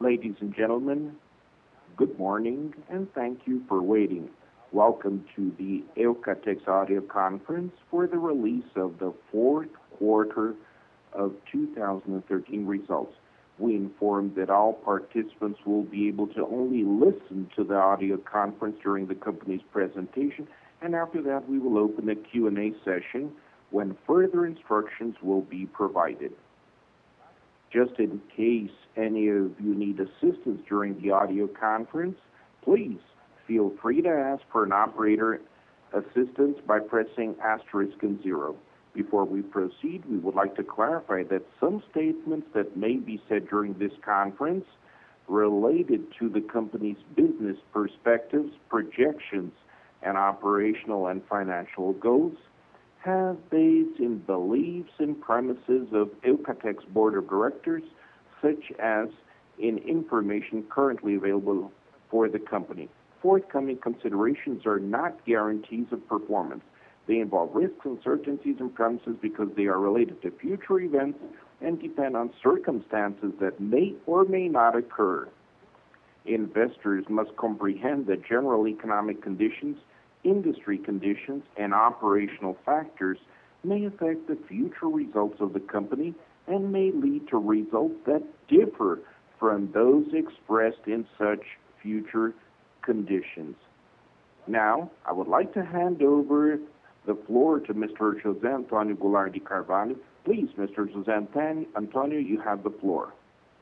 Ladies and gentlemen, good morning and thank you for waiting. Welcome to the Eucatex audio conference for the release of the fourth quarter of 2013 results. We inform that all participants will be able to only listen to the audio conference during the company's presentation, and after that we will open a Q&A session when further instructions will be provided. Just in case any of you need assistance during the audio conference, please feel free to ask for an operator assistance by pressing asterisk and 0. Before we proceed, we would like to clarify that some statements that may be said during this conference related to the company's business perspectives, projections, and operational and financial goals have base in beliefs and premises of Eucatex Board of Directors, such as in information currently available for the company. Forthcoming considerations are not guarantees of performance. They involve risks, uncertainties, and premises because they are related to future events and depend on circumstances that may or may not occur. Investors must comprehend that general economic conditions, industry conditions, and operational factors may affect the future results of the company and may lead to results that differ from those expressed in such future conditions. Now, I would like to hand over the floor to Mr. José Antônio Goulart de Carvalho. Please, Mr. José Antônio, you have the floor.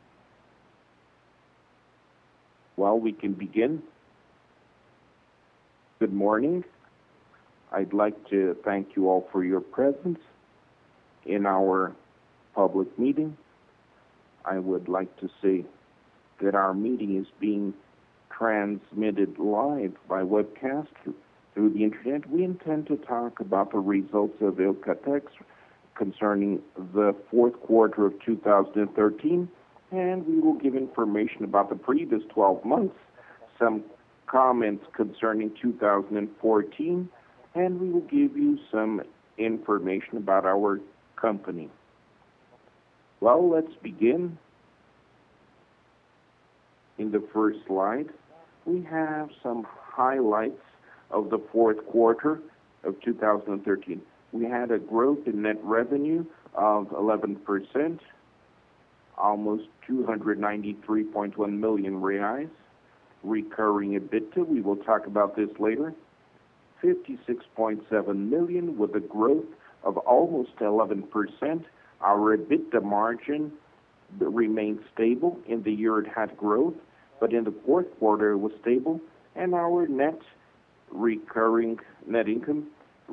Well, we can begin. Good morning. I'd like to thank you all for your presence in our public meeting. I would like to say that our meeting is being transmitted live by webcast through the internet. We intend to talk about the results of Eucatex concerning the fourth quarter of 2013, and we will give information about the previous 12 months, some comments concerning 2014, and we will give you some information about our company. Well, let's begin. In the first slide, we have some highlights of the fourth quarter of 2013. We had a growth in net revenue of 11%, almost 293.1 million reais. Recurring EBITDA, we will talk about this later, 56.7 million with a growth of almost 11%. Our EBITDA margin remained stable. In the year it had growth, but in the fourth quarter it was stable, and our recurring net income,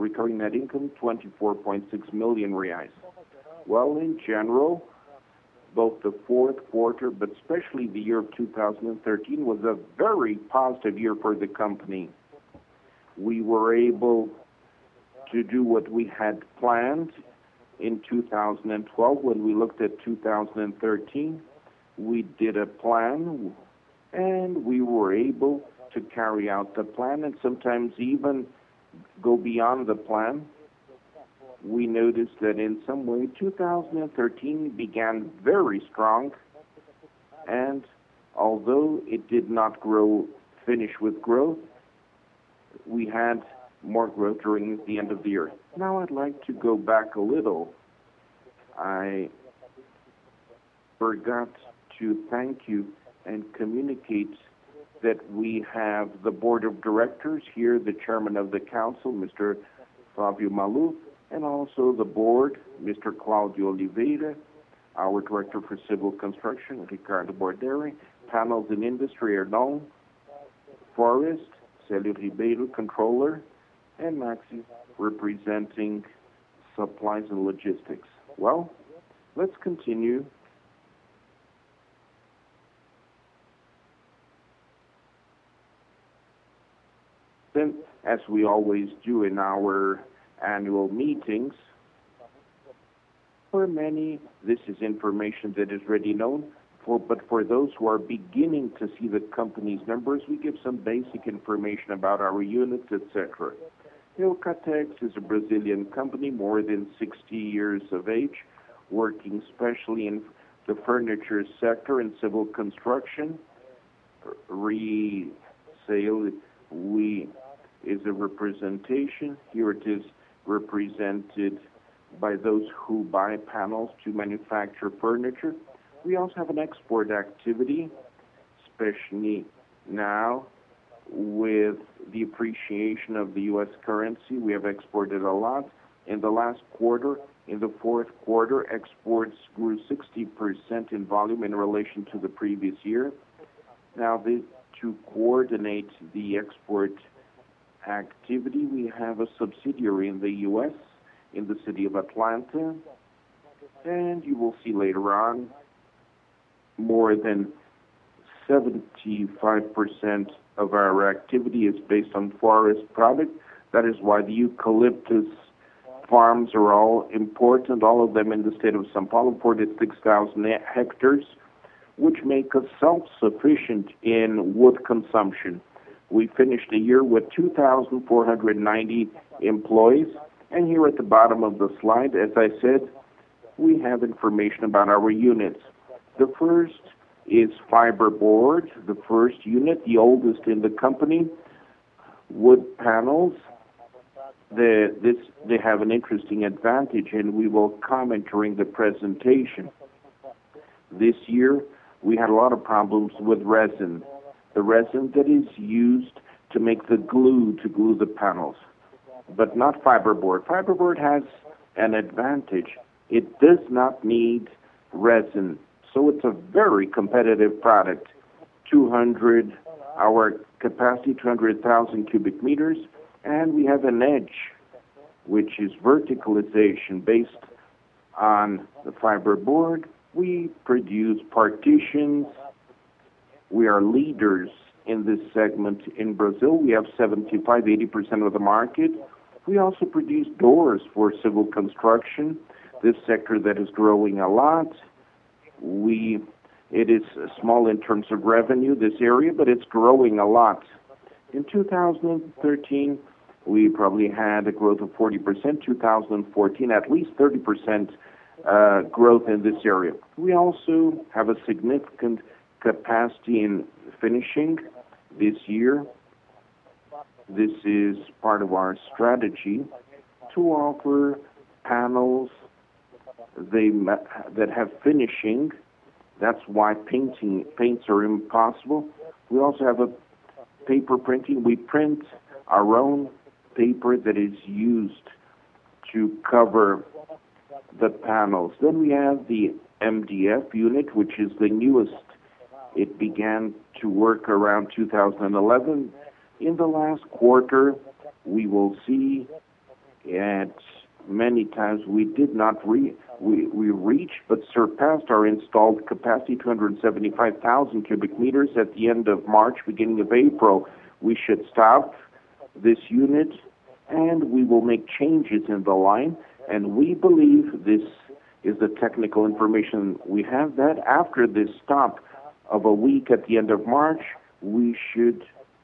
24.6 million reais. Well, in general, both the fourth quarter, but especially the year of 2013, was a very positive year for the company. We were able to do what we had planned in 2012. When we looked at 2013, we did a plan, and we were able to carry out the plan and sometimes even go beyond the plan. We noticed that in some way 2013 began very strong, and although it did not finish with growth, we had more growth during the end of the year. Now I'd like to go back a little. I forgot to thank you and communicate that we have the board of directors here, the chairman of the council, Mr. Fábio Maluf, and also the board, Mr. Claudio Oliveira, our director for civil construction, Ricardo Borderi, panels in industry, Erdon, forest, Célio Ribeiro, controller, and Maxi, representing supplies and logistics. Well, let's continue. Then, as we always do in our annual meetings, for many, this is information that is already known, but for those who are beginning to see the company's numbers, we give some basic information about our units, etc. Eucatex is a Brazilian company, more than 60 years of age, working especially in the furniture sector and civil construction. Resale is a representation. Here it is represented by those who buy panels to manufacture furniture. We also have an export activity, especially now with the appreciation of the U.S. currency. We have exported a lot. In the last quarter, in the fourth quarter, exports grew 60% in volume in relation to the previous year. Now, to coordinate the export activity, we have a subsidiary in the U.S., in the city of Atlanta, and you will see later on more than 75% of our activity is based on forest product. That is why the eucalyptus farms are all important, all of them in the state of São Paulo, 46,000 hectares, which make us self-sufficient in wood consumption. We finished the year with 2,490 employees, and here at the bottom of the slide, as I said, we have information about our units. The first is fiberboard, the first unit, the oldest in the company. Wood panels, they have an interesting advantage, and we will comment during the presentation. This year, we had a lot of problems with resin, the resin that is used to make the glue, to glue the panels, but not fiberboard. Fiberboard has an advantage. It does not need resin, so it's a very competitive product. Our capacity, 200,000 cubic meters, and we have an edge, which is verticalization based on the fiberboard. We produce partitions. We are leaders in this segment in Brazil. We have 75-80% of the market. We also produce doors for civil construction, this sector that is growing a lot. It is small in terms of revenue, this area, but it's growing a lot. In 2013, we probably had a growth of 40%. 2014, at least 30% growth in this area. We also have a significant capacity in finishing this year. This is part of our strategy to offer panels that have finishing. That's why paints are impossible. We also have a paper printing. We print our own paper that is used to cover the panels. Then we have the MDF unit, which is the newest. It began to work around 2011. In the last quarter, we will see at many times we did not we reached but surpassed our installed capacity, 275,000 cubic meters at the end of March, beginning of April. We should stop this unit and we will make changes in the line, and we believe this is the technical information we have, that after this stop of a week at the end of March, we should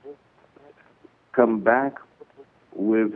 come back with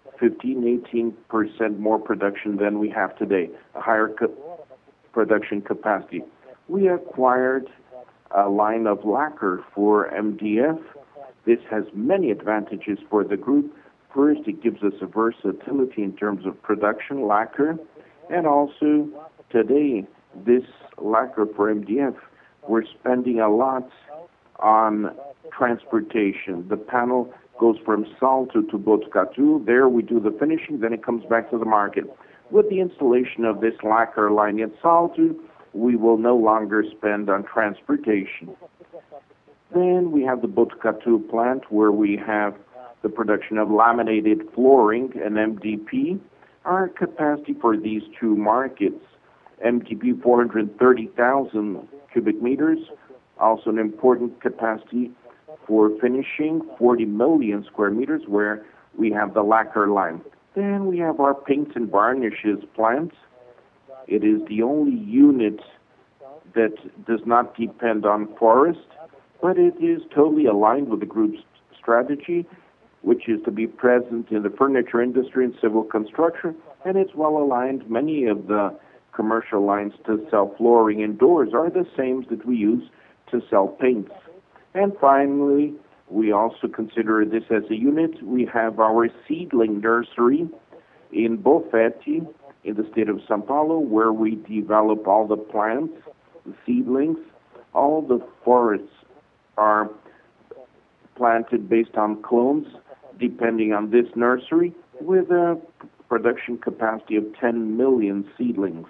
15-18% more production than we have today, a higher production capacity. We acquired a line of lacquer for MDF. This has many advantages for the group. First, it gives us a versatility in terms of production lacquer, and also today, this lacquer for MDF, we're spending a lot on transportation. The panel goes from Salto to Botucatu. There we do the finishing, then it comes back to the market. With the installation of this lacquer line at Salto, we will no longer spend on transportation. Then we have the Botucatu plant where we have the production of laminated flooring and MDP. Our capacity for these two markets, MDP 430,000 cubic meters, also an important capacity for finishing, 40 million square meters, where we have the lacquer line. Then we have our paints and varnishes plant. It is the only unit that does not depend on forest, but it is totally aligned with the group's strategy, which is to be present in the furniture industry and civil construction, and it's well aligned. Many of the commercial lines to sell flooring and doors are the same that we use to sell paints. And finally, we also consider this as a unit. We have our seedling nursery in Bofete, in the state of São Paulo, where we develop all the plants, the seedlings. All the forests are planted based on clones, depending on this nursery, with a production capacity of 10 million seedlings.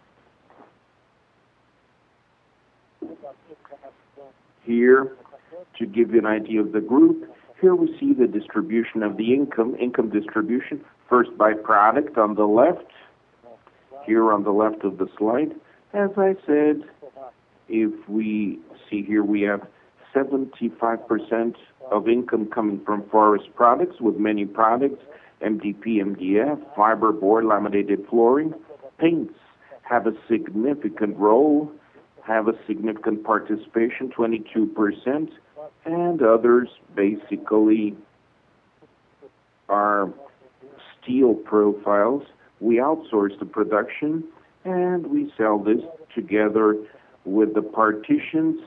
Here, to give you an idea of the group, here we see the distribution of the income distribution, first by product on the left, here on the left of the slide. As I said, if we see here, we have 75% of income coming from forest products, with many products, MDP, MDF, fiberboard, laminated flooring. Paints have a significant role, have a significant participation, 22%, and others basically are steel profiles. We outsource the production, and we sell this together with the partitions,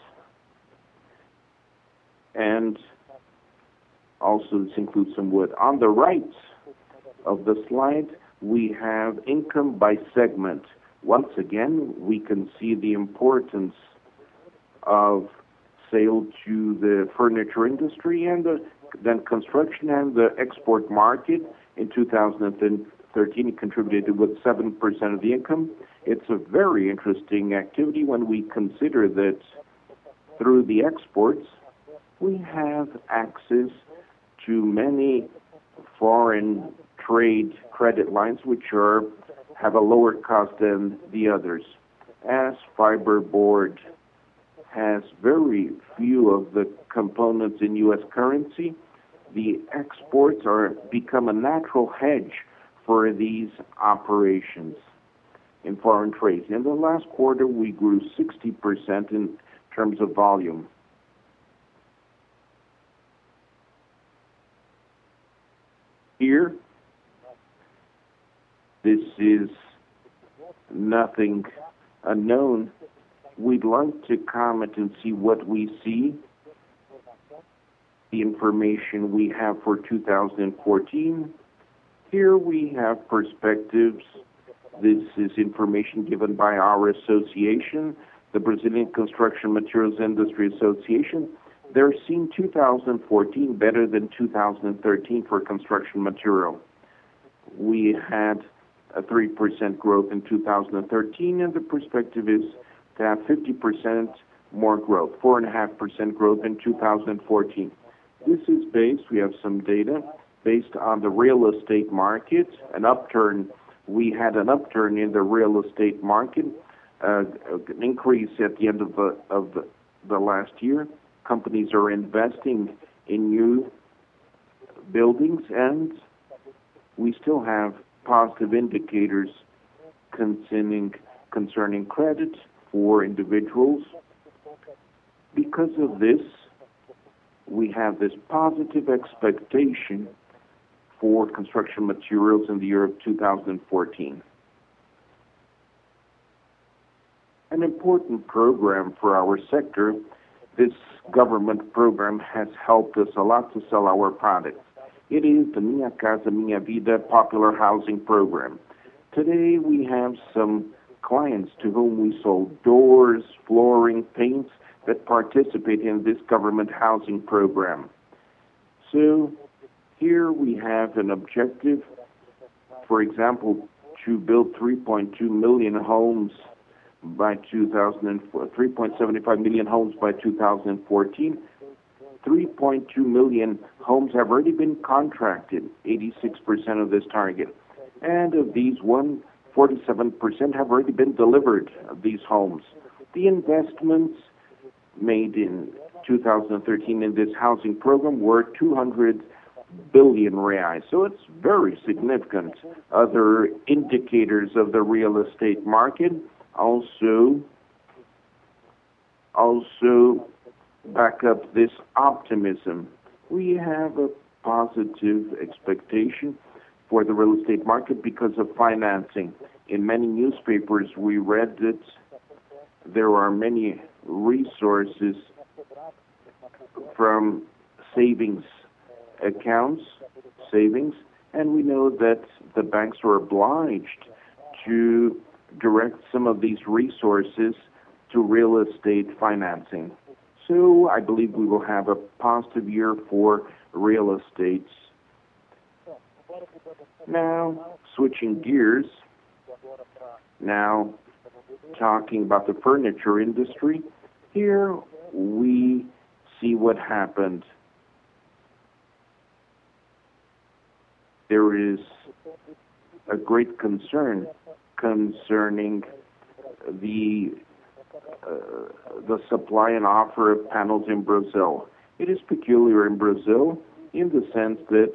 and also this includes some wood. On the right of the slide, we have income by segment. Once again, we can see the importance of sale to the furniture industry and then construction and the export market. In 2013, it contributed with 7% of the income. It's a very interesting activity when we consider that through the exports, we have access to many foreign trade credit lines which have a lower cost than the others. As fiberboard has very few of the components in U.S. currency, the exports become a natural hedge for these operations in foreign trade. In the last quarter, we grew 60% in terms of volume. Here, this is nothing unknown. We'd like to comment and see what we see, the information we have for 2014. Here we have perspectives. This is information given by our association, the Brazilian Construction Materials Industry Association. They're seeing 2014 better than 2013 for construction material. We had a 3% growth in 2013, and the perspective is to have 50% more growth, 4.5% growth in 2014. This is based, we have some data, based on the real estate market, an upturn. We had an upturn in the real estate market, an increase at the end of the last year. Companies are investing in new buildings, and we still have positive indicators concerning credit for individuals. Because of this, we have this positive expectation for construction materials in the year of 2014. An important program for our sector, this government program has helped us a lot to sell our products. It is the Minha Casa Minha Vida popular housing program. Today we have some clients to whom we sold doors, flooring, paints that participate in this government housing program. So here we have an objective, for example, to build 3.2 million homes by 2004, 3.75 million homes by 2014. 3.2 million homes have already been contracted, 86% of this target. And of these, 47% have already been delivered, of these homes. The investments made in 2013 in this housing program were 200 billion reais. So it's very significant. Other indicators of the real estate market also back up this optimism. We have a positive expectation for the real estate market because of financing. In many newspapers, we read that there are many resources from savings accounts, and we know that the banks are obliged to direct some of these resources to real estate financing. So I believe we will have a positive year for real estate. Now, switching gears, now talking about the furniture industry, here we see what happened. There is a great concern concerning the supply and offer of panels in Brazil. It is peculiar in Brazil in the sense that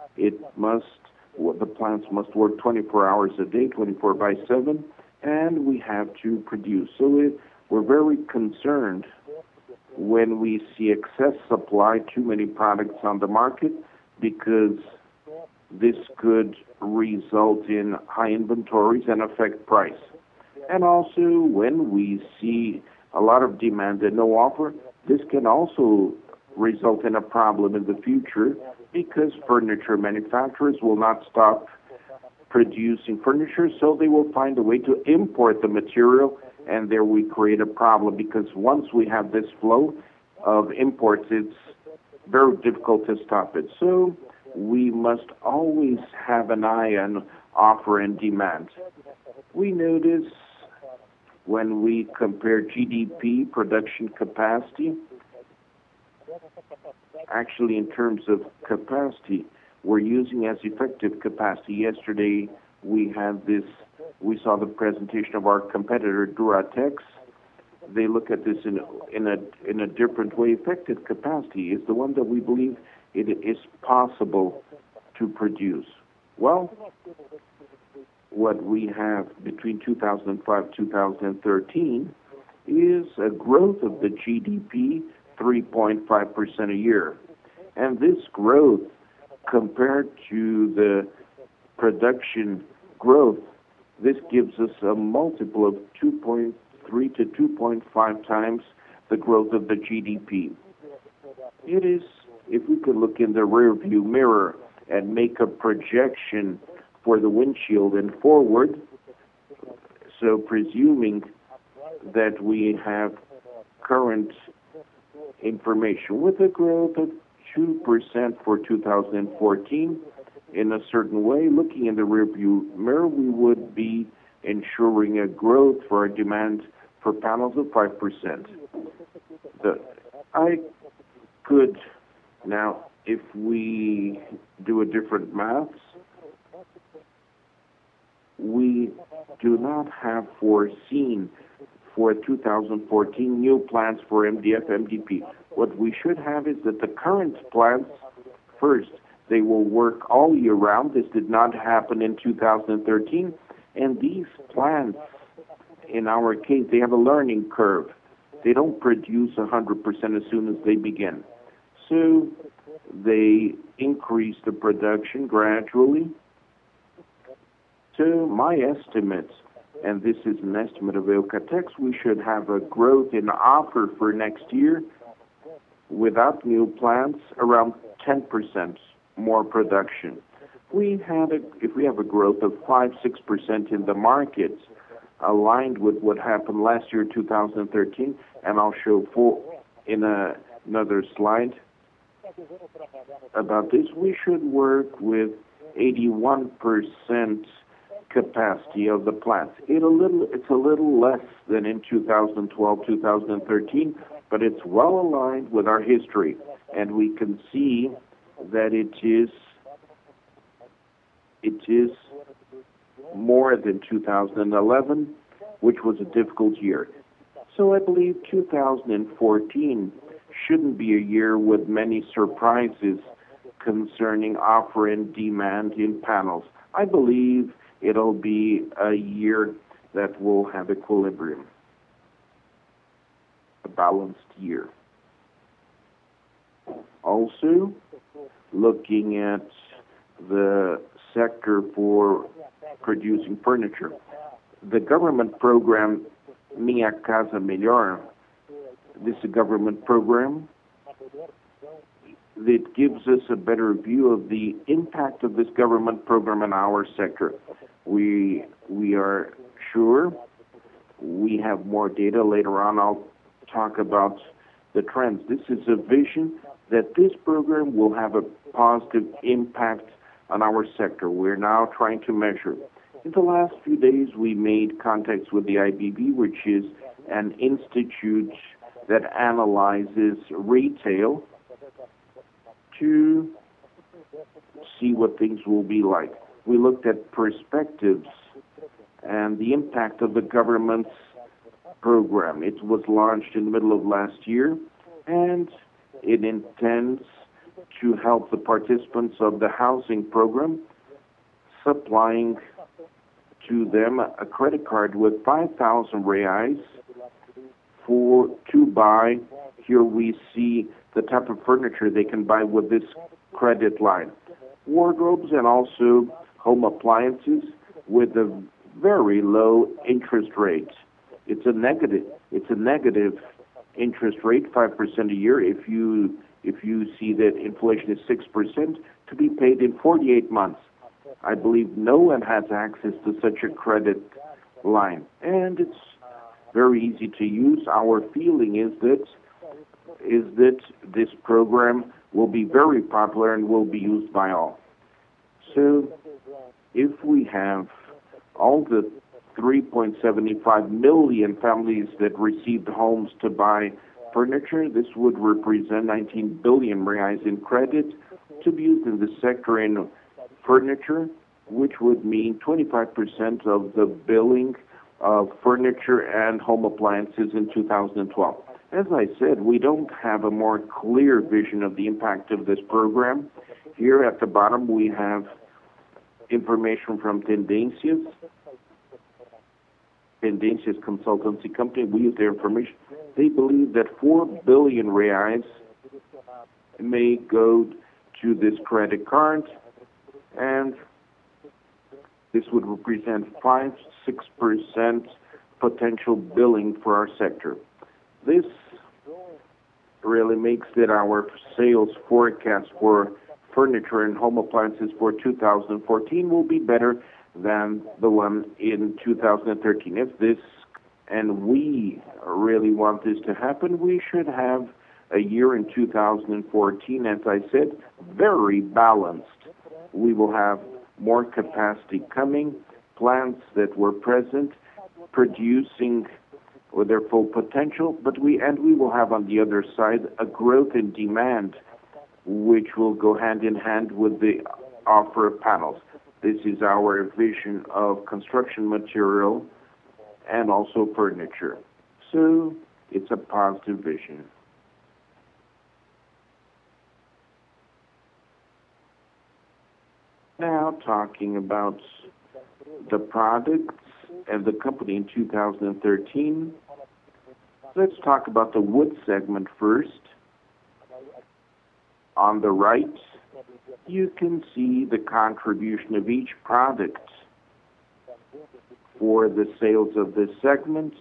the plants must work 24 hours a day, 24 by 7, and we have to produce. So we're very concerned when we see excess supply, too many products on the market, because this could result in high inventories and affect price. And also, when we see a lot of demand and no offer, this can also result in a problem in the future because furniture manufacturers will not stop producing furniture, so they will find a way to import the material, and there we create a problem because once we have this flow of imports, it's very difficult to stop it. So we must always have an eye on offer and demand. We notice when we compare GDP, production capacity, actually in terms of capacity, we're using as effective capacity. Yesterday we saw the presentation of our competitor Duratex. They look at this in a different way. Effective capacity is the one that we believe it is possible to produce. Well, what we have between 2005 and 2013 is a growth of the GDP 3.5% a year. And this growth, compared to the production growth, this gives us a multiple of 2.3 to 2.5 times the growth of the GDP. It is, if we could look in the rearview mirror and make a projection for the windshield and forward, so presuming that we have current information with a growth of 2% for 2014, in a certain way, looking in the rearview mirror, we would be ensuring a growth for our demand for panels of 5%. I could, now, if we do a different maths, we do not have foreseen for 2014 new plants for MDF, MDP. What we should have is that the current plants, first, they will work all year round. This did not happen in 2013. And these plants, in our case, they have a learning curve. They don't produce 100% as soon as they begin. So they increase the production gradually. So my estimates, and this is an estimate of Eucatex, we should have a growth in offer for next year without new plants around 10% more production. If we have a growth of 5-6% in the market, aligned with what happened last year, 2013, and I'll show in another slide about this, we should work with 81% capacity of the plants. It's a little less than in 2012, 2013, but it's well aligned with our history, and we can see that it is more than 2011, which was a difficult year. So I believe 2014 shouldn't be a year with many surprises concerning offer and demand in panels. I believe it'll be a year that will have equilibrium, a balanced year. Also, looking at the sector for producing furniture. The government program Minha Casa Melhor, this is a government program that gives us a better view of the impact of this government program in our sector. We are sure we have more data later on. I'll talk about the trends. This is a vision that this program will have a positive impact on our sector. We're now trying to measure. In the last few days, we made contacts with the IBB, which is an institute that analyzes retail, to see what things will be like. We looked at perspectives and the impact of the government's program. It was launched in the middle of last year, and it intends to help the participants of the housing program, supplying to them a credit card with 5,000 reais to buy. Here we see the type of furniture they can buy with this credit line. Wardrobes and also home appliances with a very low interest rate. It's a negative interest rate, 5% a year. If you see that inflation is 6%, to be paid in 48 months. I believe no one has access to such a credit line, and it's very easy to use. Our feeling is that this program will be very popular and will be used by all. So if we have all the 3.75 million families that received homes to buy furniture, this would represent 19 billion reais in credit to be used in the sector in furniture, which would mean 25% of the billing of furniture and home appliances in 2012. As I said, we don't have a more clear vision of the impact of this program. Here at the bottom, we have information from Tendências consultancy company. We use their information. They believe that 4 billion reais may go to this credit card, and this would represent 5-6% potential billing for our sector. This really makes that our sales forecast for furniture and home appliances for 2014 will be better than the one in 2013. And we really want this to happen, we should have a year in 2014, as I said, very balanced. We will have more capacity coming, plants that were present, producing with their full potential, but we will have on the other side a growth in demand, which will go hand in hand with the offer of panels. This is our vision of construction material and also furniture. So it's a positive vision. Now talking about the products and the company in 2013, let's talk about the wood segment first. On the right, you can see the contribution of each product for the sales of this segment,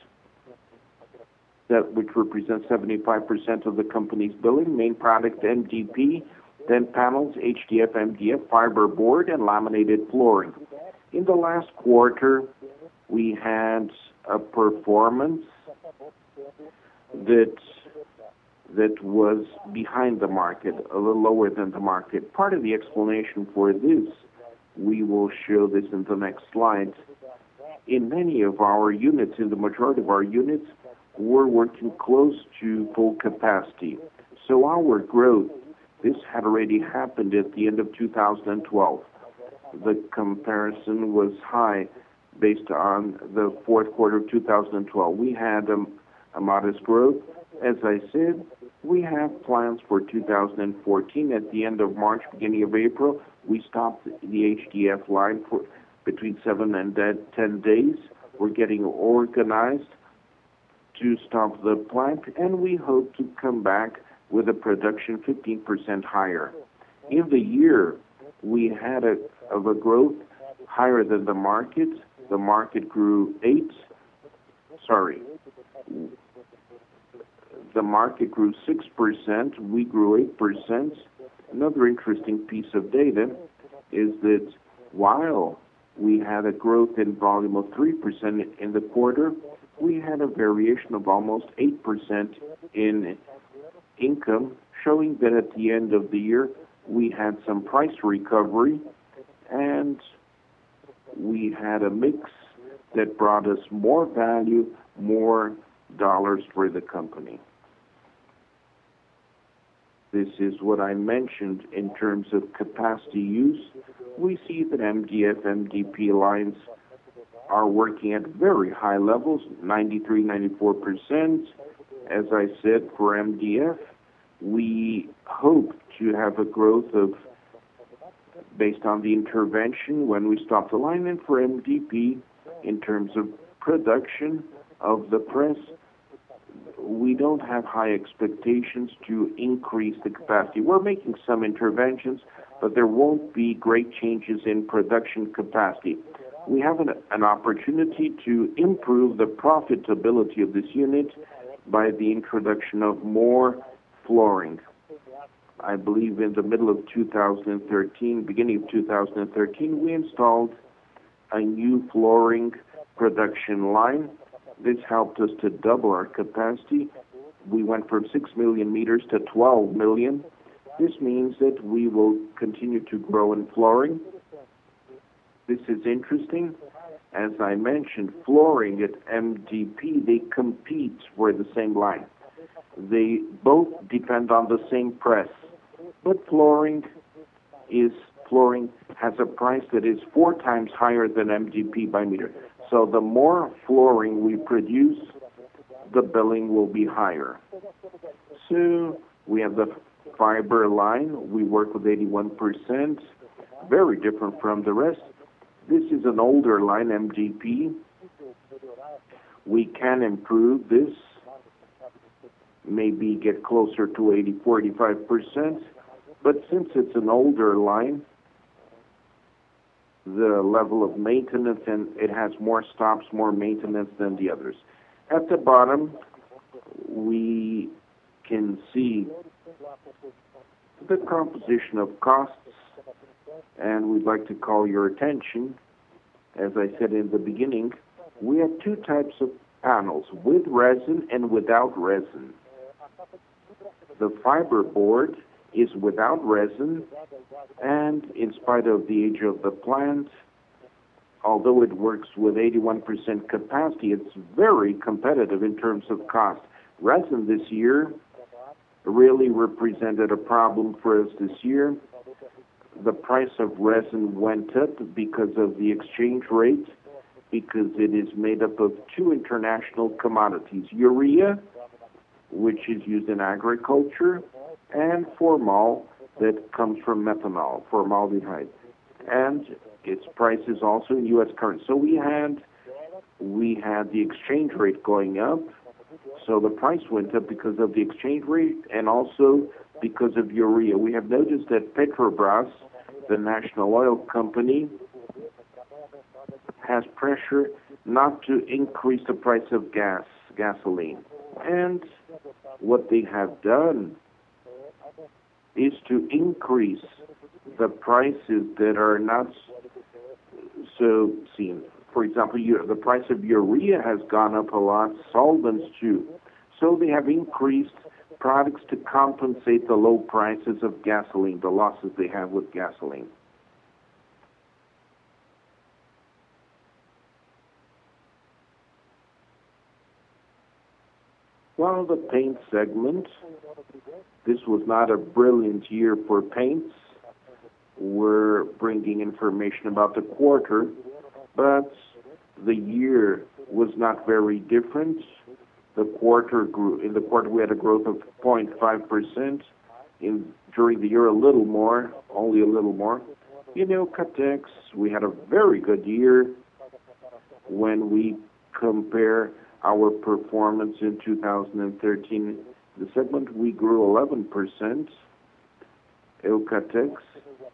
which represents 75% of the company's billing. Main product MDP, then panels, HDF, MDF, fiberboard, and laminated flooring. In the last quarter, we had a performance that was behind the market, a little lower than the market. Part of the explanation for this, we will show this in the next slide. In many of our units, in the majority of our units, we're working close to full capacity. So our growth, this had already happened at the end of 2012. The comparison was high based on the fourth quarter of 2012. We had a modest growth. As I said, we have plans for 2014. At the end of March, beginning of April, we stopped the HDF line for between 7 and 10 days. We're getting organized to stop the plant, and we hope to come back with a production 15% higher. In the year, we had a of a growth higher than the market. The market grew the market grew 6%, we grew 8%. Another interesting piece of data is that while we had a growth in volume of 3% in the quarter, we had a variation of almost 8% in income, showing that at the end of the year we had some price recovery and we had a mix that brought us more value, more dollars for the company. This is what I mentioned in terms of capacity use. We see that MDF, MDP lines are working at very high levels, 93, 94%. As I said, for MDF, we hope to have a growth of, based on the intervention when we stop the line, and for MDP, in terms of production of the press, we don't have high expectations to increase the capacity. We're making some interventions, but there won't be great changes in production capacity. We have an opportunity to improve the profitability of this unit by the introduction of more flooring. I believe in the middle of 2013, beginning of 2013, we installed a new flooring production line. This helped us to double our capacity. We went from 6 million meters to 12 million. This means that we will continue to grow in flooring. This is interesting. As I mentioned, flooring at MDP, they compete for the same line. They both depend on the same press. But flooring has a price that is 4 times higher than MDP by meter. So the more flooring we produce, the billing will be higher. So we have the fiber line. We work with 81%, very different from the rest. This is an older line, MDP. We can improve this, maybe get closer to 84, 85%. But since it's an older line, the level of maintenance, and it has more stops, more maintenance than the others. At the bottom, we can see the composition of costs, and we'd like to call your attention, as I said in the beginning, we have 2 types of panels, with resin and without resin. The fiber board is without resin, and in spite of the age of the plant, although it works with 81% capacity, it's very competitive in terms of cost. Resin this year really represented a problem for us this year. The price of resin went up because of the exchange rate, because it is made up of 2 international commodities, urea, which is used in agriculture, and formol that comes from methanol, formaldehyde. And its price is also in U.S. currency. So we had the exchange rate going up, so the price went up because of the exchange rate and also because of urea. We have noticed that Petrobras, the national oil company, has pressure not to increase the price of gasoline. And what they have done is to increase the prices that are not so seen. For example, the price of urea has gone up a lot, solvents too. So they have increased products to compensate the low prices of gasoline, the losses they have with gasoline. Well, the paint segment, this was not a brilliant year for paints. We're bringing information about the quarter, but the year was not very different. The quarter grew. In the quarter, we had a growth of 0.5%. During the year, a little more, only a little more. You know, Catex, we had a very good year when we compare our performance in 2013. The segment, we grew 11%. Eucatex,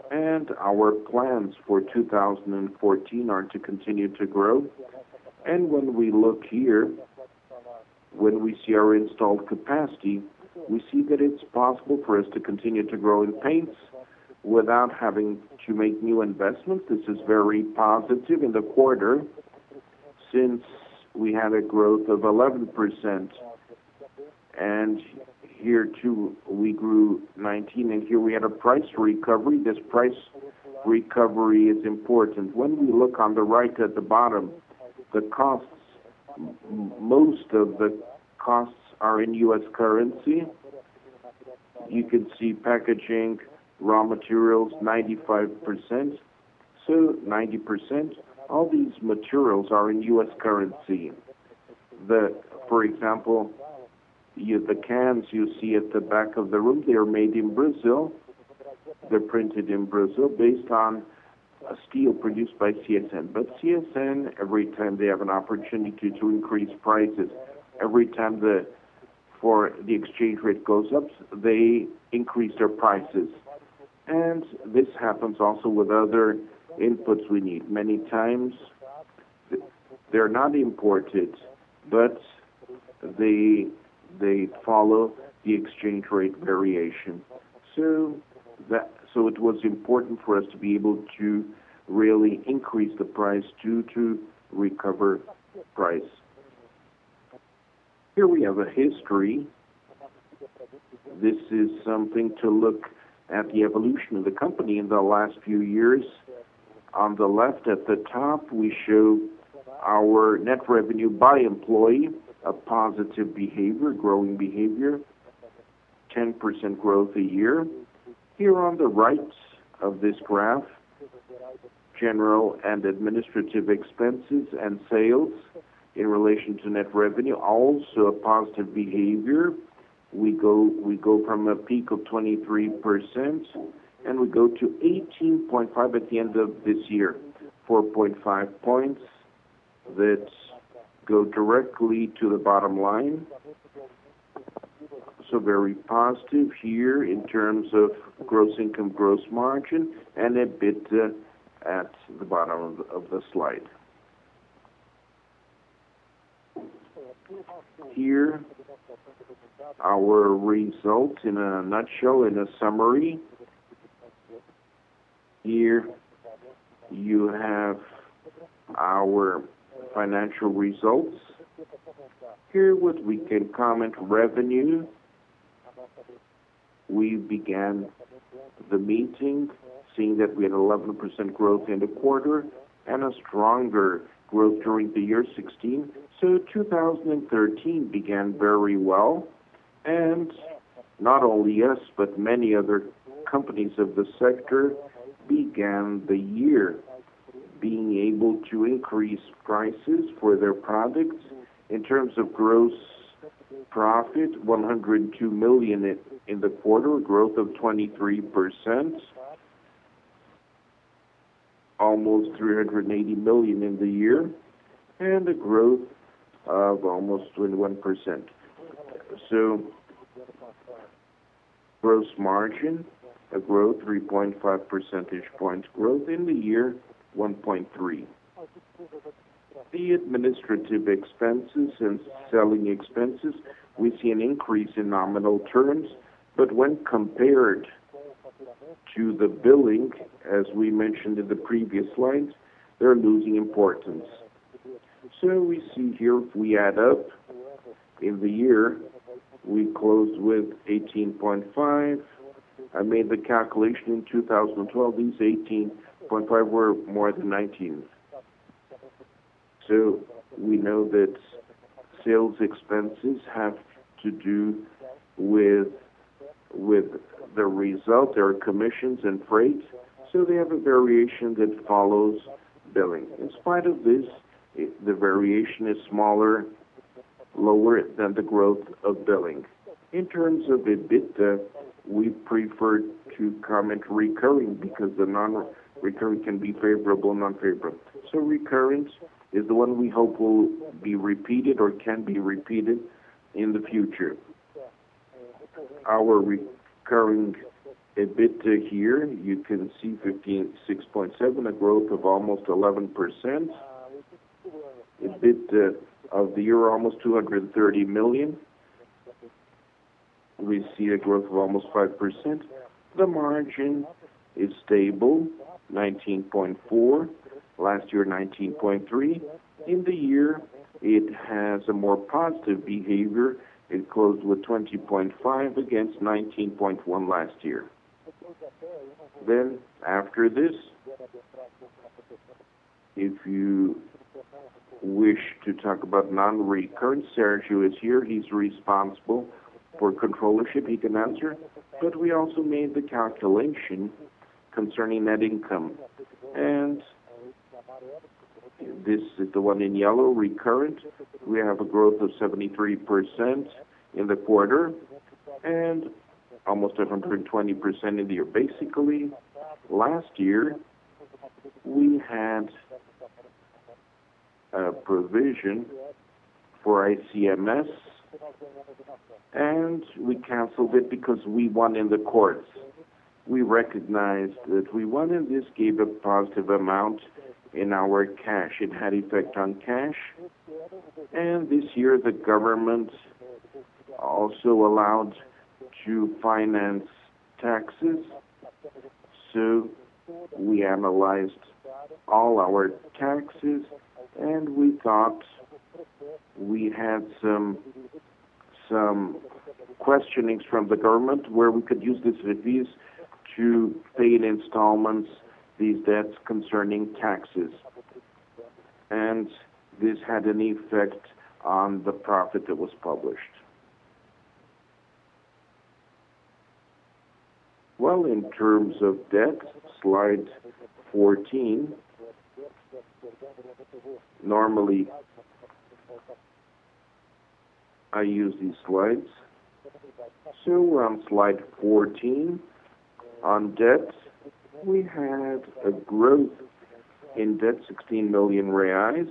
And our plans for 2014 are to continue to grow. And when we look here, when we see our installed capacity, we see that it's possible for us to continue to grow in paints without having to make new investments. This is very positive in the quarter, since we had a growth of 11%. And here too, we grew 19, and here we had a price recovery. This price recovery is important. When we look on the right at the bottom, the costs, most of the costs are in U.S. currency. You can see packaging, raw materials, 95%. So 90%, all these materials are in U.S. currency. For example, the cans you see at the back of the room, they are made in Brazil. They're printed in Brazil based on a steel produced by CSN. But CSN, every time they have an opportunity to increase prices, every time the exchange rate goes up, they increase their prices. And this happens also with other inputs we need. Many times they're not imported, but they follow the exchange rate variation. So it was important for us to be able to really increase the price to recover price. Here we have a history. This is something to look at the evolution of the company in the last few years. On the left at the top, we show our net revenue by employee, a positive behavior, growing behavior, 10% growth a year. Here on the right of this graph, general and administrative expenses and sales in relation to net revenue, also a positive behavior. We go from a peak of 23% and we go to 18.5 at the end of this year, 4.5 points that go directly to the bottom line. So very positive here in terms of gross income, gross margin, and EBITDA at the bottom of the slide. Here, our results in a nutshell, in a summary. Here you have our financial results. Here what we can comment, revenue. We began the meeting seeing that we had 11% growth in the quarter and a stronger growth during the year 16. So 2013 began very well, and not only us, but many other companies of the sector began the year being able to increase prices for their products. In terms of gross profit, 102 million in the quarter, growth of 23%, almost 380 million in the year, and a growth of almost 21%. So gross margin, a growth, 3.5 percentage points growth in the year, 1.3. The administrative expenses and selling expenses, we see an increase in nominal terms, but when compared to the billing, as we mentioned in the previous slides, they're losing importance. So we see here, if we add up, in the year, we closed with 18.5. I made the calculation in 2012, these 18.5 were more than 19. So we know that sales expenses have to do with the result. There are commissions and freight, so they have a variation that follows billing. In spite of this, the variation is smaller, lower than the growth of billing. In terms of EBITDA, we prefer to comment recurring because the non-recurring can be favorable, non-favorable. So recurrent is the one we hope will be repeated or can be repeated in the future. Our recurring EBITDA here, you can see 56.7, a growth of almost 11%. EBITDA of the year, almost 230 million. We see a growth of almost 5%. The margin is stable, 19.4. Last year, 19.3. In the year, it has a more positive behavior. It closed with 20.5 against 19.1 last year. Then, after this, if you wish to talk about non-recurrent, Sergio is here. He's responsible for controllership. He can answer. But we also made the calculation concerning net income. And this is the one in yellow, recurrent. We have a growth of 73% in the quarter and almost 120% in the year. Basically, last year, we had a provision for ICMS, and we canceled it because we won in the courts. We recognized that we won, and this gave a positive amount in our cash. It had effect on cash, and this year the government also allowed to finance taxes, so we analyzed all our taxes, and we thought we had some questionings from the government where we could use this fees to pay in installments these debts concerning taxes. And this had an effect on the profit that was published. Well, in terms of debt, slide 14, normally I use these slides. So we're on slide 14. On debt, we had a growth in debt, 16 million reais.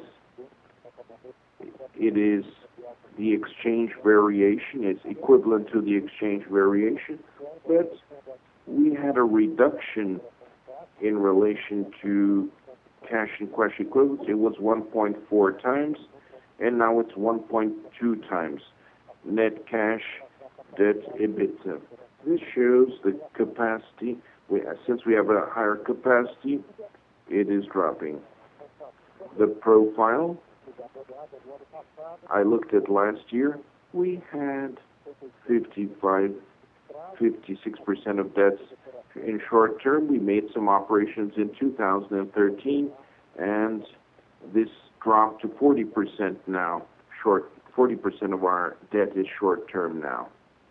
It is the exchange variation. It's equivalent to the exchange variation, but we had a reduction in relation to cash and cash equivalents. It was 1.4 times, and now it's 1.2 times net cash debt EBITDA. This shows the capacity. Since we have a higher capacity, it is dropping. The profile, I looked at last year, we had 56% of debts in short term. We made some operations in 2013, and this dropped to 40% now. 40% of our debt is short term now.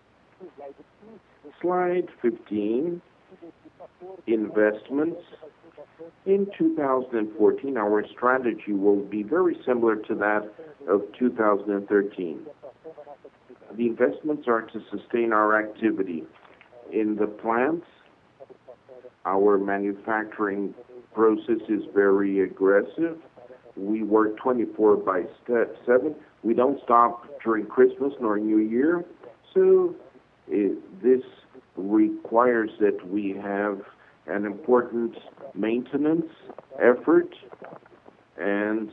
Slide 15, investments. In 2014, our strategy will be very similar to that of 2013. The investments are to sustain our activity. In the plants, our manufacturing process is very aggressive. We work 24/7. We don't stop during Christmas nor New Year. So this requires that we have an important maintenance effort. And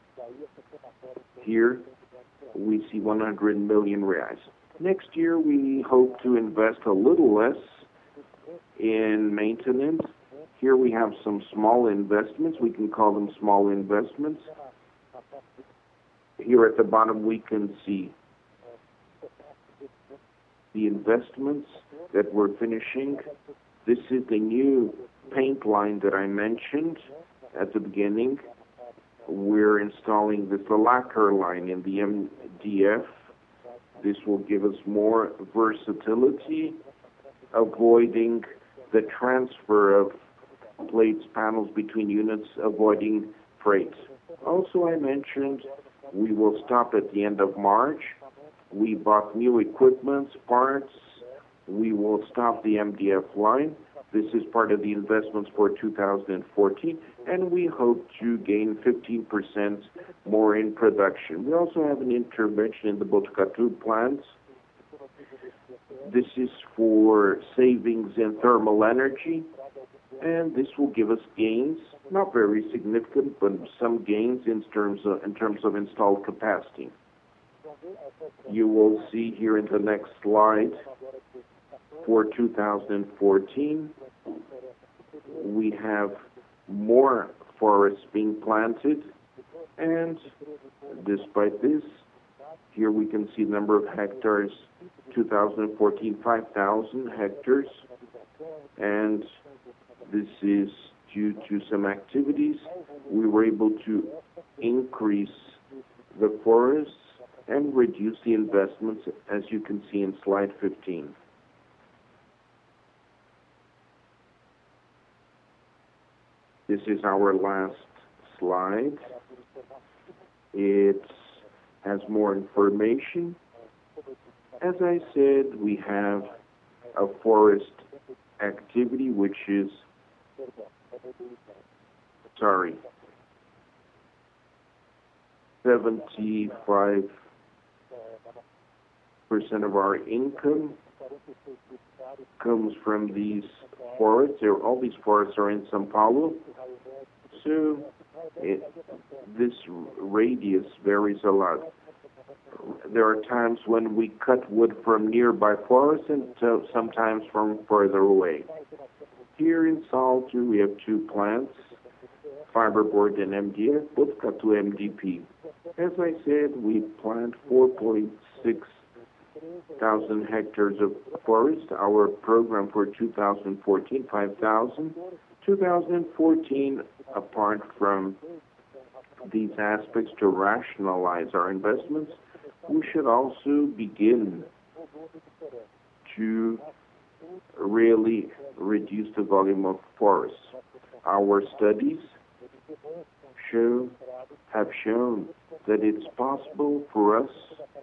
here we see 100 million reais. Next year we hope to invest a little less in maintenance. Here we have some small investments. We can call them small investments. Here at the bottom we can see the investments that we're finishing. This is the new paint line that I mentioned at the beginning. We're installing the lacquer line in the MDF. This will give us more versatility, avoiding the transfer of plates, panels between units, avoiding freight. Also, I mentioned we will stop at the end of March. We bought new equipment, parts. We will stop the MDF line. This is part of the investments for 2014, and we hope to gain 15% more in production. We also have an intervention in the Botucatu plants. This is for savings in thermal energy, and this will give us gains, not very significant, but some gains in terms of installed capacity. You will see here in the next slide, for 2014, we have more forests being planted, and despite this, here we can see the number of hectares, 2014, 5,000 hectares, and this is due to some activities. We were able to increase the forests and reduce the investments, as you can see in slide 15. This is our last slide. It has more information. As I said, we have a forest activity which is, 75% of our income comes from these forests. All these forests are in São Paulo. So this radius varies a lot. There are times when we cut wood from nearby forests and sometimes from further away. Here in Salto, we have two plants, fiberboard and MDF, both cut to MDP. As I said, we plant 4.6 thousand hectares of forest. Our program for 2014, 5,000. 2014, apart from these aspects to rationalize our investments, we should also begin to really reduce the volume of forests. Our studies have shown that it's possible for us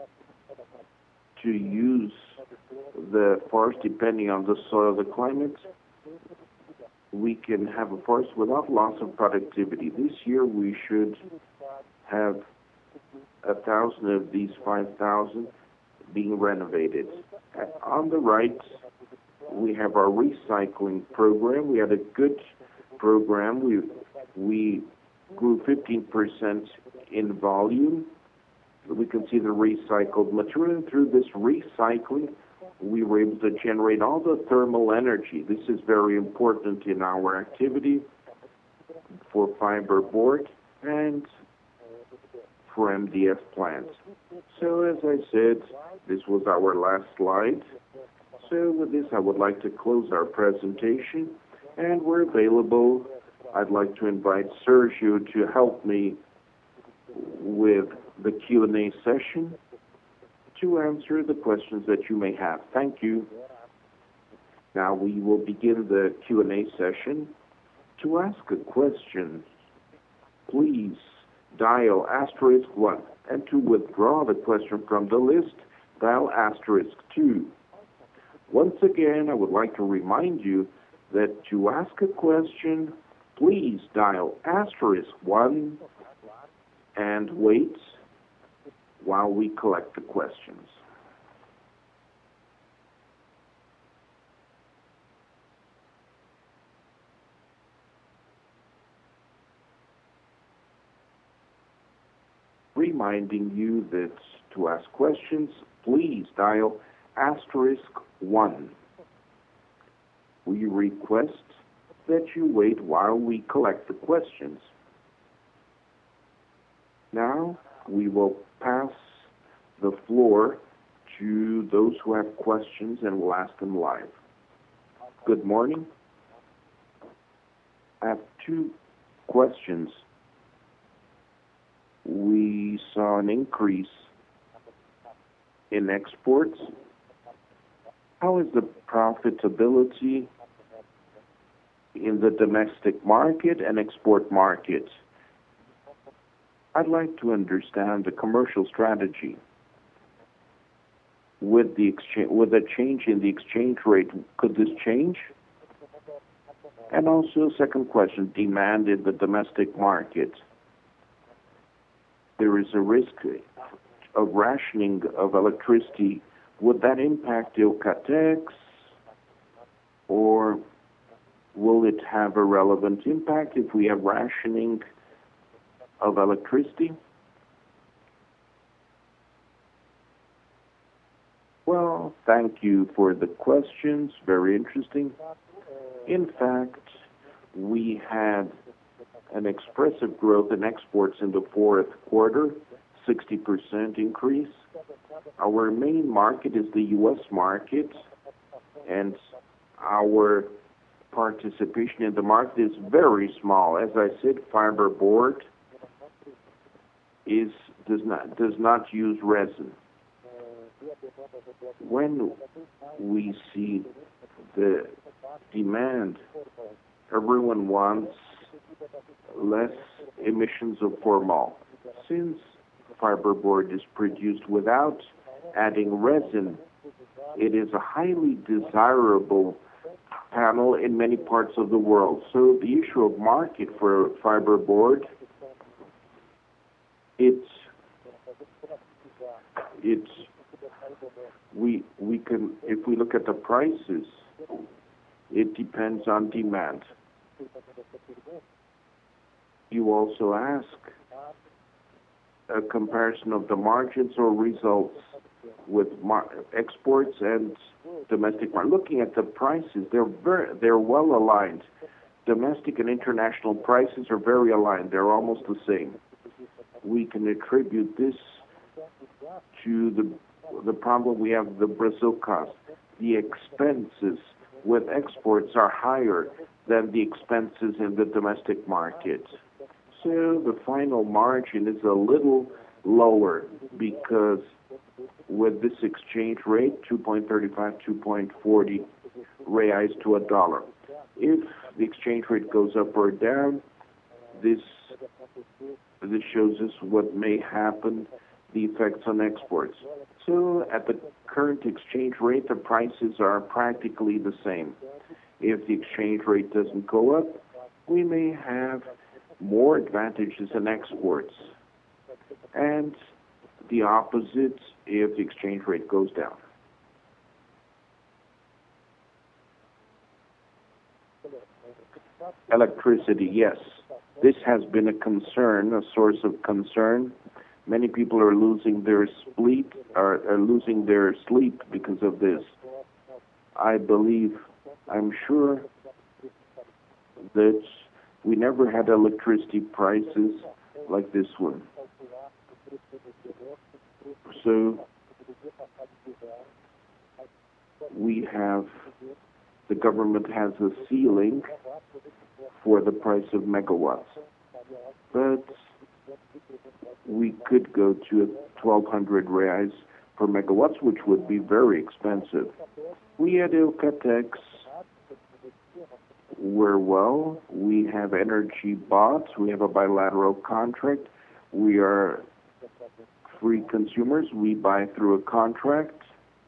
to use the forest depending on the soil, the climate. We can have a forest without loss of productivity. This year we should have 1,000 of these 5,000 being renovated. On the right, we have our recycling program. We had a good program. We grew 15% in volume. We can see the recycled material. And through this recycling, we were able to generate all the thermal energy. This is very important in our activity for fiberboard and for MDF plants. So as I said, this was our last slide. So with this, I would like to close our presentation, and we're available. I'd like to invite Sergio to help me with the Q&A session to answer the questions that you may have. Thank you. Now we will begin the Q&A session. To ask a question, please dial *1, and to withdraw the question from the list, dial *2. Once again, I would like to remind you that to ask a question, please dial *1 and wait while we collect the questions. Reminding you that to ask questions, please dial *1. We request that you wait while we collect the questions. Now, we will pass the floor to those who have questions and will ask them live. Good morning. I have two questions. We saw an increase in exports. How is the profitability in the domestic market and export market? I'd like to understand the commercial strategy. With the change in the exchange rate, could this change? And also, second question, demand in the domestic market. There is a risk of rationing of electricity. Would that impact Eucatex? Will it have a relevant impact if we have rationing of electricity? Well, thank you for the questions. Very interesting. In fact, we had an expressive growth in exports in the fourth quarter, 60% increase. Our main market is the U.S. market, and our participation in the market is very small. As I said, fiberboard does not use resin. When we see the demand, everyone wants less emissions of formal. Since fiberboard is produced without adding resin, it is a highly desirable panel in many parts of the world. So the issue of market for fiberboard, we can, if we look at the prices, it depends on demand. You also ask a comparison of the margins or results with exports and domestic market. Looking at the prices, they're well aligned. Domestic and international prices are very aligned. They're almost the same. We can attribute this to the problem we have, the Brazil cost. The expenses with exports are higher than the expenses in the domestic market. So the final margin is a little lower because with this exchange rate, 2.35, 2.40 reais to a dollar. If the exchange rate goes up or down, this shows us what may happen, the effects on exports. So at the current exchange rate, the prices are practically the same. If the exchange rate doesn't go up, we may have more advantages in exports, and the opposite if the exchange rate goes down. Electricity, yes. This has been a concern, a source of concern. Many people are losing their sleep, because of this. I'm sure that we never had electricity prices like this one. So the government has a ceiling for the price of megawatts, but we could go to 1,200 reais per megawatts, which would be very expensive. We at Eucatex, we have energy bought, we have a bilateral contract, we are free consumers, we buy through a contract,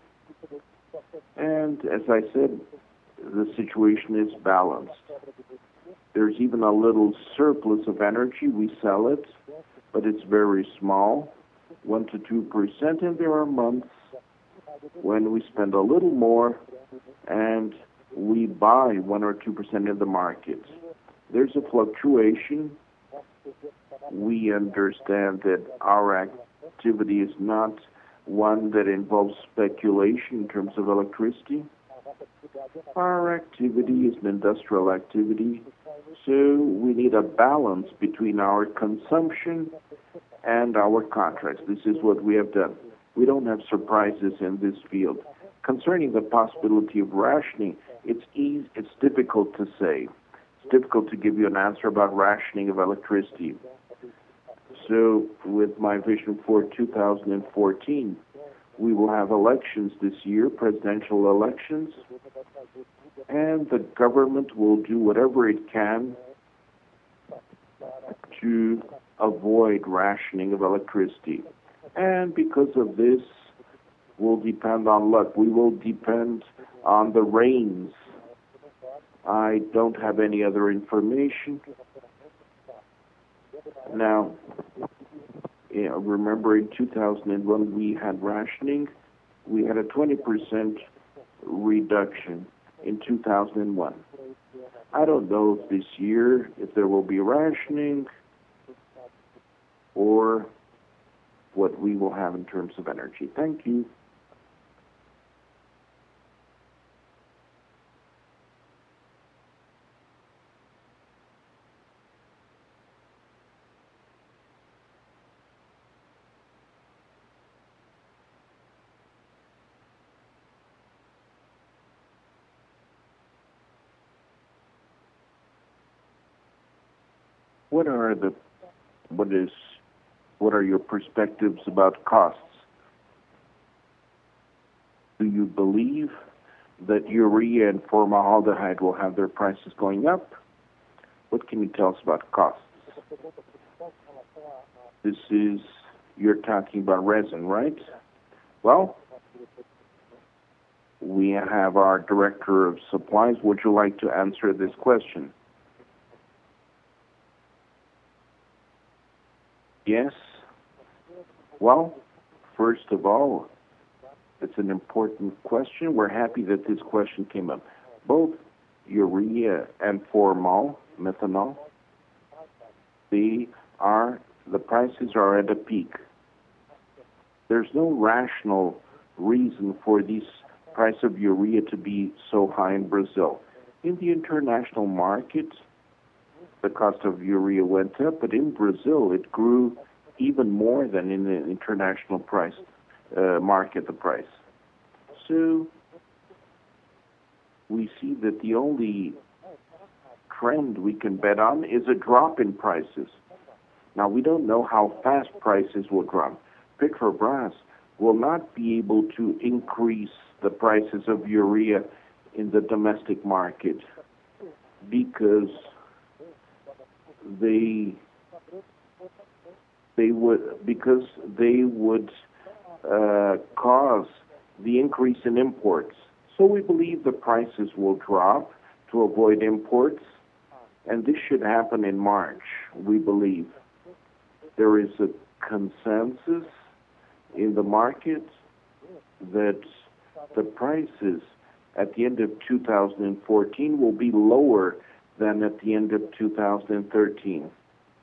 and as I said, the situation is balanced. There's even a little surplus of energy, we sell it, but it's very small, 1 to 2%, and there are months when we spend a little more and we buy 1 or 2% in the market. There's a fluctuation. We understand that our activity is not one that involves speculation in terms of electricity. Our activity is an industrial activity, so we need a balance between our consumption and our contracts. This is what we have done. We don't have surprises in this field. Concerning the possibility of rationing, it's difficult to say. It's difficult to give you an answer about rationing of electricity. So with my vision for 2014, we will have elections this year, presidential elections, and the government will do whatever it can to avoid rationing of electricity. And because of this, we'll depend on luck. We will depend on the rains. I don't have any other information. Now, remember in 2001 we had rationing. We had a 20% reduction in 2001. I don't know if this year if there will be rationing or what we will have in terms of energy. Thank you. What are the what is what are your perspectives about costs? Do you believe that urea and formaldehyde will have their prices going up? What can you tell us about costs? This is, you're talking about resin, right? Well, we have our director of supplies. Would you like to answer this question? Yes. Well, first of all, it's an important question. We're happy that this question came up. Both urea and methanol, the prices are at a peak. There's no rational reason for this price of urea to be so high in Brazil. In the international market, the cost of urea went up, but in Brazil it grew even more than in the international price market, the price. So we see that the only trend we can bet on is a drop in prices. Now, we don't know how fast prices will drop. Petrobras will not be able to increase the prices of urea in the domestic market because they would cause the increase in imports. So we believe the prices will drop to avoid imports, and this should happen in March, we believe. There is a consensus in the market that the prices at the end of 2014 will be lower than at the end of 2013.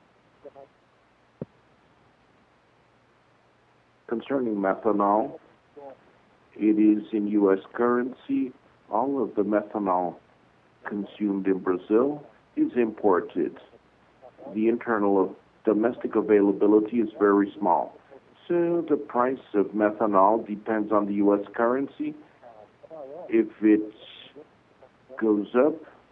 Concerning methanol, it is in U.S. currency. All of the methanol consumed in Brazil is imported. The domestic availability is very small. So the price of methanol depends on the U.S. currency. If it goes up,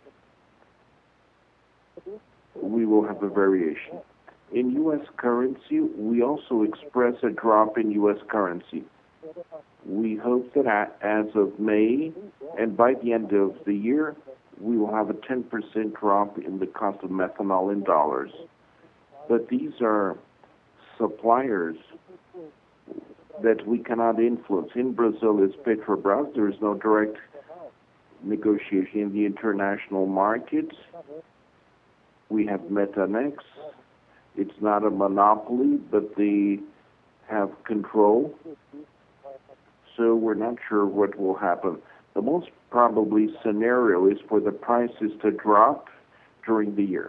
we will have a variation. In U.S. currency, we also express a drop in U.S. currency. We hope that as of May and by the end of the year, we will have a 10% drop in the cost of methanol in dollars. But these are suppliers that we cannot influence. In Brazil, it's Petrobras. There is no direct negotiation in the international market. We have Metanex. It's not a monopoly, but they have control. So we're not sure what will happen. The most probably scenario is for the prices to drop during the year.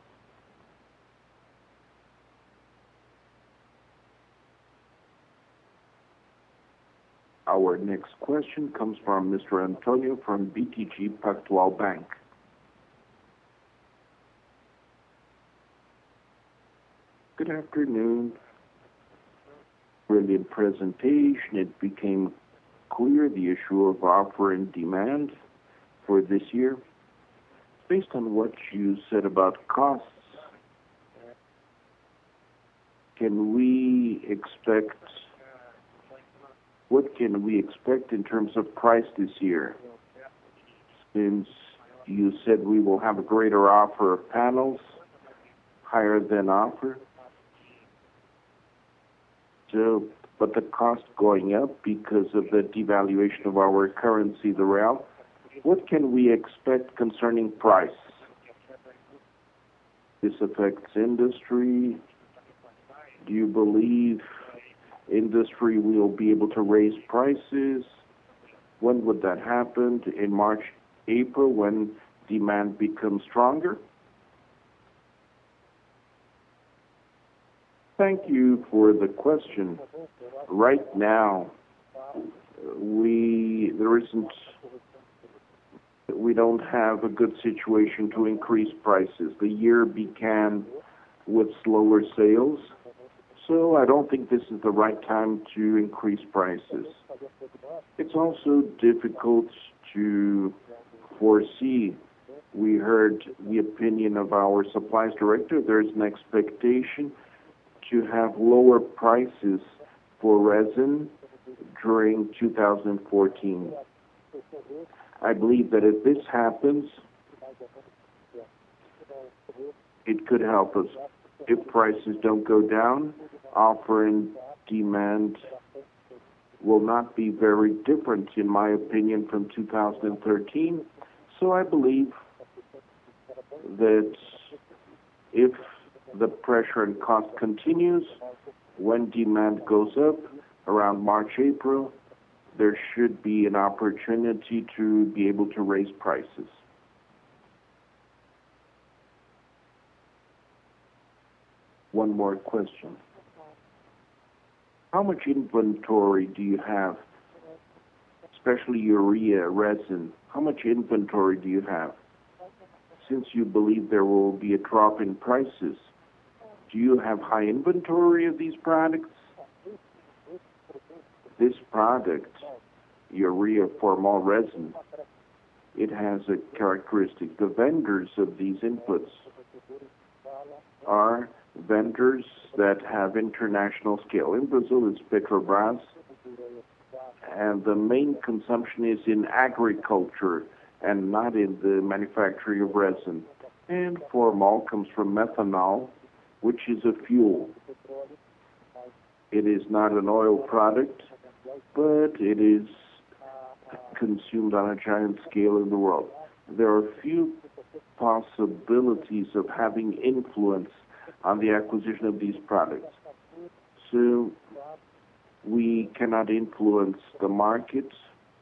Our next question comes from Mr. Antonio from BTG Pactual Bank. Good afternoon. Brilliant presentation. It became clear the issue of offer and demand for this year. Based on what you said about costs, what can we expect in terms of price this year? Since you said we will have a greater offer of panels, higher than offer. So, but the cost going up because of the devaluation of our currency, the real. What can we expect concerning price? This affects industry. Do you believe industry will be able to raise prices? When would that happen? In March, April, when demand becomes stronger? Thank you for the question. Right now, we don't have a good situation to increase prices. The year began with slower sales, so I don't think this is the right time to increase prices. It's also difficult to foresee. We heard the opinion of our supplies director. There's an expectation to have lower prices for resin during 2014. I believe that if this happens, it could help us. If prices don't go down, offer and demand will not be very different, in my opinion, from 2013. So I believe that if the pressure and cost continues, when demand goes up around March, April, there should be an opportunity to be able to raise prices. One more question. How much inventory do you have, especially urea, resin? How much inventory do you have? Since you believe there will be a drop in prices, do you have high inventory of these products? This product, urea formol resin, it has a characteristic. The vendors of these inputs are vendors that have international scale. In Brazil, it's Petrobras, and the main consumption is in agriculture and not in the manufacturing of resin. And formol comes from methanol, which is a fuel. It is not an oil product, but it is consumed on a giant scale in the world. There are few possibilities of having influence on the acquisition of these products. So we cannot influence the market.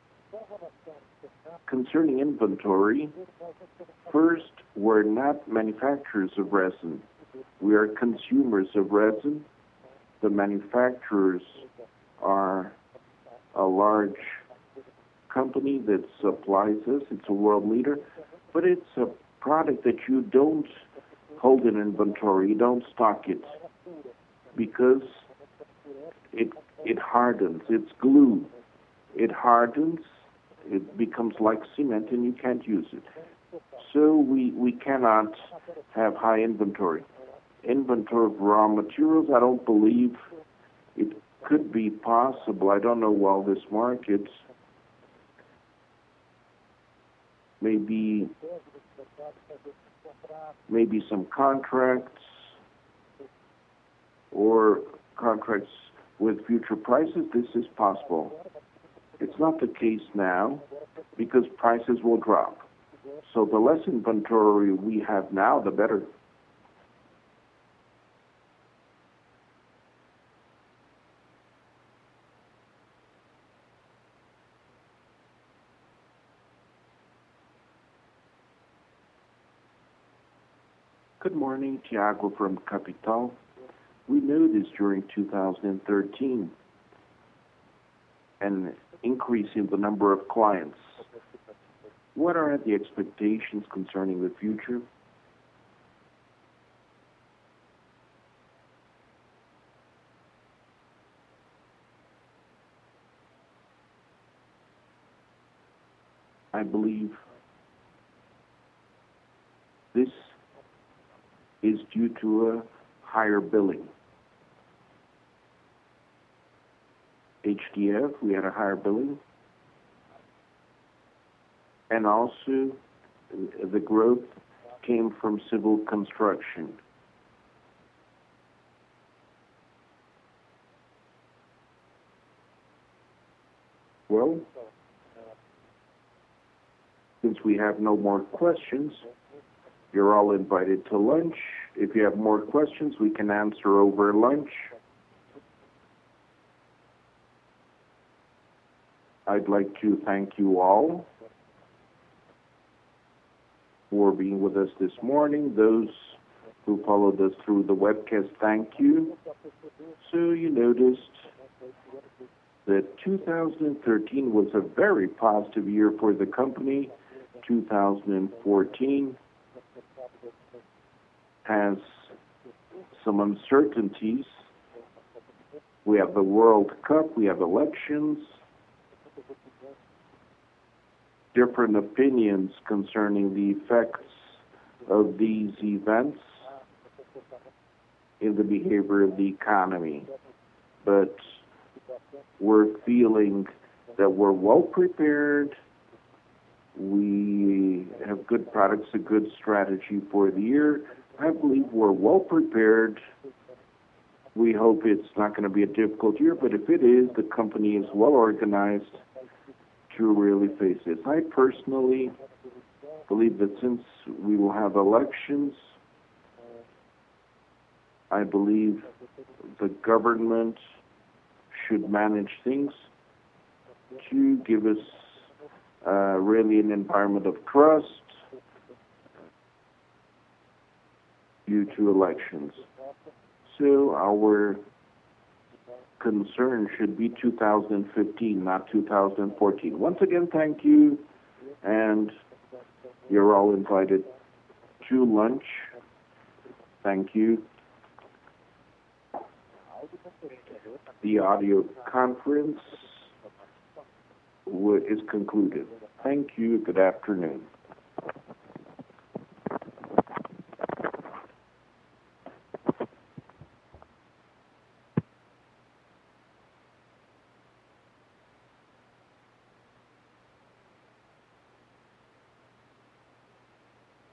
Concerning inventory, first, we're not manufacturers of resin. We are consumers of resin. The manufacturers are a large company that supplies us. It's a world leader, but it's a product that you don't hold in inventory. You don't stock it because it hardens. It's glue. It hardens. It becomes like cement, and you can't use it. So we cannot have high inventory. Inventory of raw materials, I don't believe it could be possible. I don't know well this market. Maybe some contracts or contracts with future prices. This is possible. It's not the case now because prices will drop. So the less inventory we have now, the better. Good morning, Tiago from Capital. We noticed during 2013 an increase in the number of clients. What are the expectations concerning the future? I believe this is due to a higher billing. HDF, we had a higher billing. And also, the growth came from civil construction. Well, since we have no more questions, you're all invited to lunch. If you have more questions, we can answer over lunch. I'd like to thank you all. for being with us this morning. Those who followed us through the webcast, thank you. So you noticed that 2013 was a very positive year for the company. 2014 has some uncertainties. We have the World Cup, we have elections, different opinions concerning the effects of these events in the behavior of the economy. But we're feeling that we're well prepared. We have good products, a good strategy for the year. I believe we're well prepared. We hope it's not going to be a difficult year, but if it is, the company is well organized to really face it. I personally believe that since we will have elections, I believe the government should manage things to give us really an environment of trust due to elections. So our concern should be 2015, not 2014. Once again, thank you, and you're all invited to lunch. Thank you. The audio conference is concluded. Thank you. Good afternoon.